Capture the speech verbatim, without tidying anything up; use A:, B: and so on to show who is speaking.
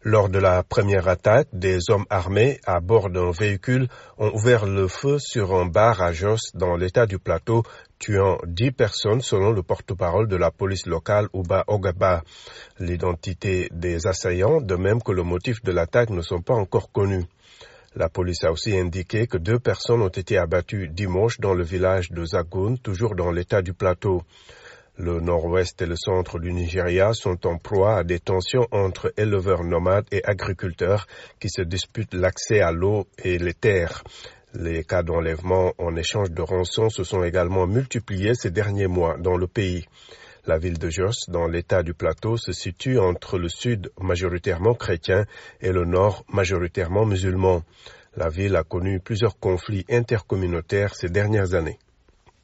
A: Lors de la première attaque, des hommes armés à bord d'un véhicule ont ouvert le feu sur un bar à Jos dans l'état du Plateau, tuant dix personnes selon le porte-parole de la police locale Uba Ogaba. L'identité des assaillants, de même que le motif de l'attaque, ne sont pas encore connus. La police a aussi indiqué que deux personnes ont été abattues dimanche dans le village de Zagoun, toujours dans l'état du Plateau. Le nord-ouest et le centre du Nigeria sont en proie à des tensions entre éleveurs nomades et agriculteurs qui se disputent l'accès à l'eau et les terres. Les cas d'enlèvement en échange de rançons se sont également multipliés ces derniers mois dans le pays. La ville de Jos, dans l'état du Plateau, se situe entre le sud majoritairement chrétien et le nord majoritairement musulman. La ville a connu plusieurs conflits intercommunautaires ces dernières années.